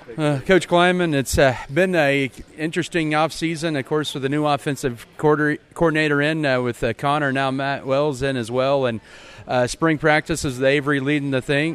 Coach Kleiman, it's been a interesting offseason, of course, with the new offensive coordinator in with Connor, now Matt Wells in as well, and spring practices with Avery leading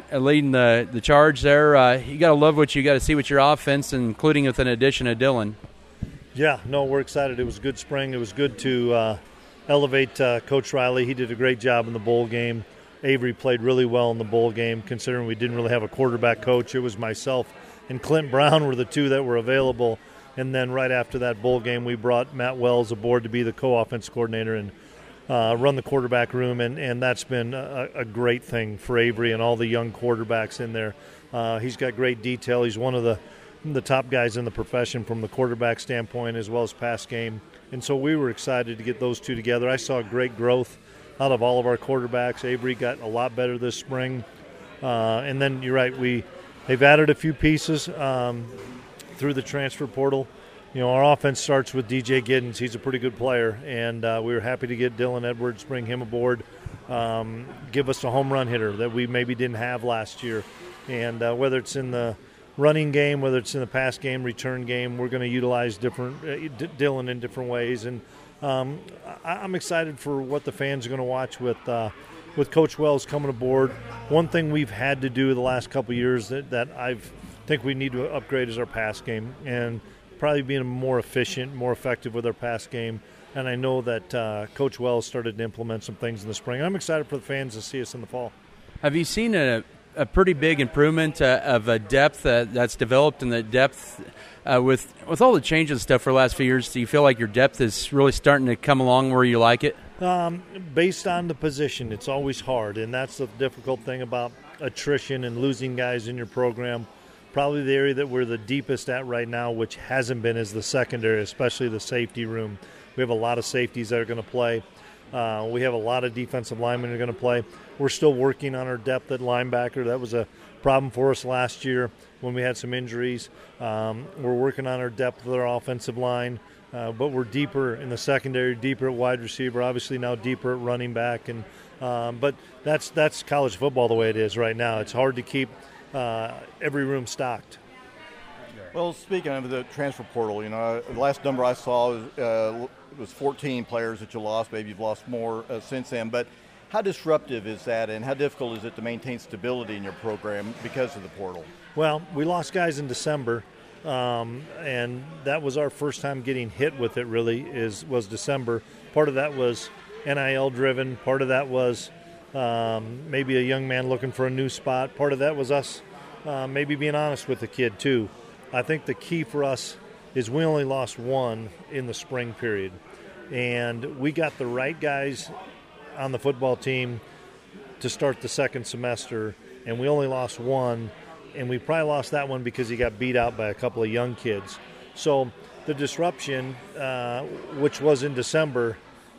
the charge there. You got to love what you got to see with your offense, including with an addition of Dylan. Yeah, no, we're excited. It was a good spring. It was good to elevate Coach Riley. He did a great job in the bowl game. Avery played really well in the bowl game, considering we didn't really have a quarterback coach. It was myself and Clint Brown were the two that were available. And then right after that bowl game, we brought Matt Wells aboard to be the co-offense coordinator and run the quarterback room. And that's been a great thing for Avery and all the young quarterbacks in there. He's got great detail. He's one of the top guys in the profession from the quarterback standpoint as well as pass game. And so we were excited to get those two together. I saw great growth out of all of our quarterbacks. Avery got a lot better this spring. And then you're right, they've added a few pieces through the transfer portal. You know, our offense starts with DJ Giddens. He's a pretty good player, and we were happy to get Dylan Edwards, bring him aboard, give us a home run hitter that we maybe didn't have last year. And whether it's in the running game, whether it's in the pass game, return game, we're going to utilize Dylan in different ways. And I'm excited for what the fans are going to watch with Coach Wells coming aboard. One thing we've had to do the last couple of years that I think we need to upgrade is our pass game and probably being more efficient, more effective with our pass game. And I know that Coach Wells started to implement some things in the spring. I'm excited for the fans to see us in the fall. Have you seen a pretty big improvement of a depth that's developed in the depth with all the changes and stuff for the last few years? Do you feel like your depth is really starting to come along where you like it? Based on the position, it's always hard, and that's the difficult thing about attrition and losing guys in your program. Probably the area that we're the deepest at right now, which hasn't been, is the secondary, especially the safety room. We have a lot of safeties that are going to play. We have a lot of defensive linemen that are going to play. We're still working on our depth at linebacker. That was a problem for us last year when we had some injuries. We're working on our depth with our offensive line. But we're deeper in the secondary, deeper at wide receiver, obviously now deeper at running back. And but that's college football the way it is right now. It's hard to keep every room stocked. Well, speaking of the transfer portal, you know, the last number I saw was 14 players that you lost. Maybe you've lost more since then. But how disruptive is that, and how difficult is it to maintain stability in your program because of the portal? Well, we lost guys in December. And that was our first time getting hit with it, really, was December. Part of that was NIL driven. Part of that was maybe a young man looking for a new spot. Part of that was us maybe being honest with the kid, too. I think the key for us is we only lost one in the spring period. And we got the right guys on the football team to start the second semester, and we only lost one. And we probably lost that one because he got beat out by a couple of young kids. So the disruption, which was in December,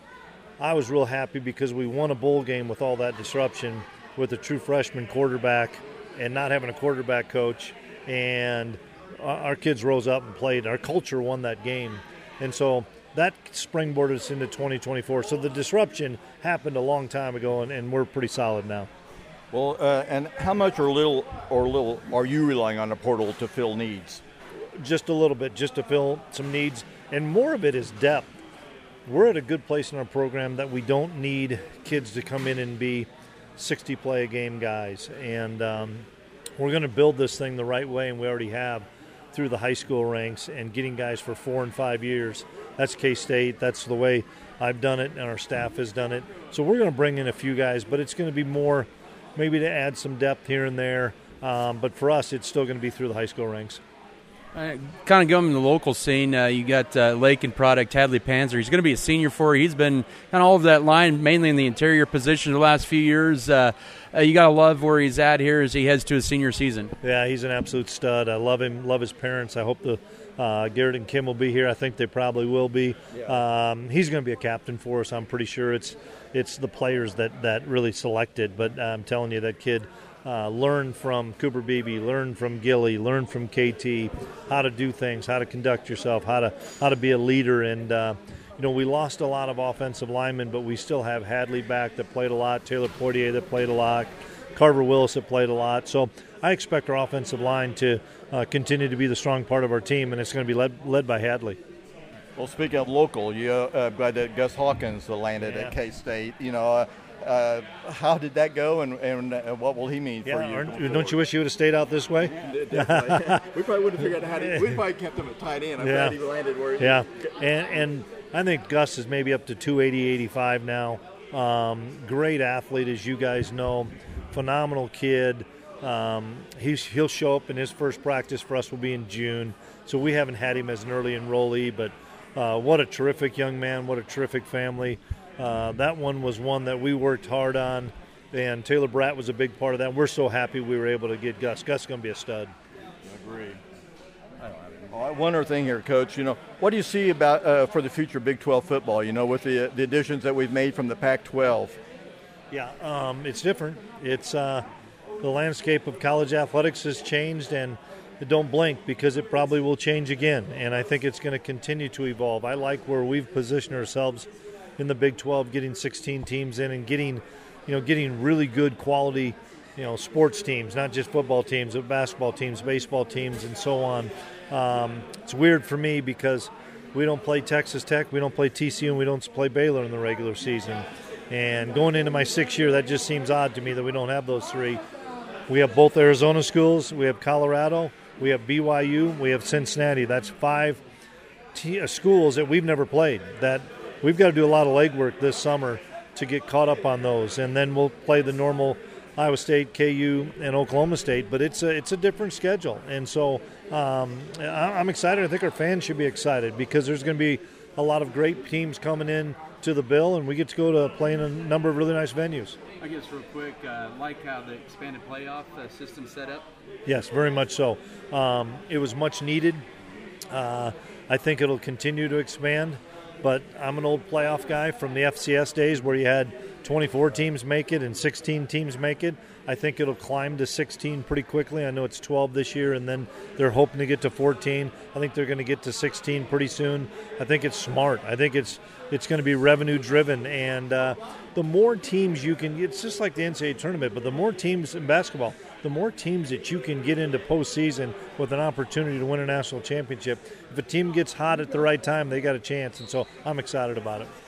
I was real happy because we won a bowl game with all that disruption with a true freshman quarterback and not having a quarterback coach. And our kids rose up and played. Our culture won that game. And so that springboarded us into 2024. So the disruption happened a long time ago, and we're pretty solid now. Well, and how much or little are you relying on the portal to fill needs? Just a little bit, just to fill some needs. And more of it is depth. We're at a good place in our program that we don't need kids to come in and be 60-play-a-game guys. And we're going to build this thing the right way, and we already have through the high school ranks and getting guys for 4 and 5 years. That's K-State. That's the way I've done it, and our staff has done it. So we're going to bring in a few guys, but it's going to be more – maybe to add some depth here and there. But for us, it's still going to be through the high school ranks. Kind of going to the local scene, you got Lakin product, Hadley Panzer. He's going to be a senior for you. He's been kind of all over that line, mainly in the interior position the last few years. You got to love where he's at here as he heads to his senior season. Yeah, he's an absolute stud. I love him, love his parents. I hope Garrett and Kim will be here. I think they probably will be. Yeah. He's going to be a captain for us. I'm pretty sure it's the players that really selected. But I'm telling you, that kid learned from Cooper Beebe, learned from Gilly, learned from KT how to do things, how to conduct yourself, how to be a leader. And we lost a lot of offensive linemen, but we still have Hadley back that played a lot, Taylor Poitier that played a lot, Carver Willis that played a lot. So I expect our offensive line to continue to be the strong part of our team, and it's going to be led by Hadley. Well, speaking of local, glad that Gus Hawkins landed at K-State. How did that go, and what will he mean for you? Don't you wish you would have stayed out this way? Definitely. We probably would have figured out how to. We probably kept him at tight end. I'm glad he landed where he. Yeah, and I think Gus is maybe up to 280, 85 now. Great athlete, as you guys know. Phenomenal kid. He'll show up in his first practice for us will be in June. So we haven't had him as an early enrollee, but what a terrific young man, what a terrific family. That one was one that we worked hard on, and Taylor Bratt was a big part of that. We're so happy we were able to get Gus. Gus is going to be a stud. I agree. One other thing here, Coach. What do you see about for the future of Big 12 football? With the additions that we've made from the Pac-12. Yeah, it's different. It's the landscape of college athletics has changed, and don't blink because it probably will change again. And I think it's going to continue to evolve. I like where we've positioned ourselves in the Big 12, getting 16 teams in and getting really good quality, sports teams, not just football teams, but basketball teams, baseball teams, and so on. It's weird for me because we don't play Texas Tech, we don't play TCU, and we don't play Baylor in the regular season. And going into my 6th year, that just seems odd to me that we don't have those three. We have both Arizona schools, we have Colorado, we have BYU, we have Cincinnati. That's 5 schools that we've never played. That we've got to do a lot of legwork this summer to get caught up on those. And then we'll play the normal Iowa State, KU, and Oklahoma State. But it's a different schedule. And so I'm excited. I think our fans should be excited because there's going to be a lot of great teams coming in to the Bill, and we get to go to play in a number of really nice venues. I guess real quick, like how the expanded playoff system set up? Yes, very much so. It was much needed. I think it'll continue to expand, but I'm an old playoff guy from the FCS days where you had 24 teams make it and 16 teams make it. I think it'll climb to 16 pretty quickly. I know it's 12 this year, and then they're hoping to get to 14. I think they're going to get to 16 pretty soon. I think it's smart. I think it's going to be revenue-driven, and the more teams you can – it's just like the NCAA tournament, but the more teams in basketball, the more teams that you can get into postseason with an opportunity to win a national championship. If a team gets hot at the right time, they got a chance, and so I'm excited about it.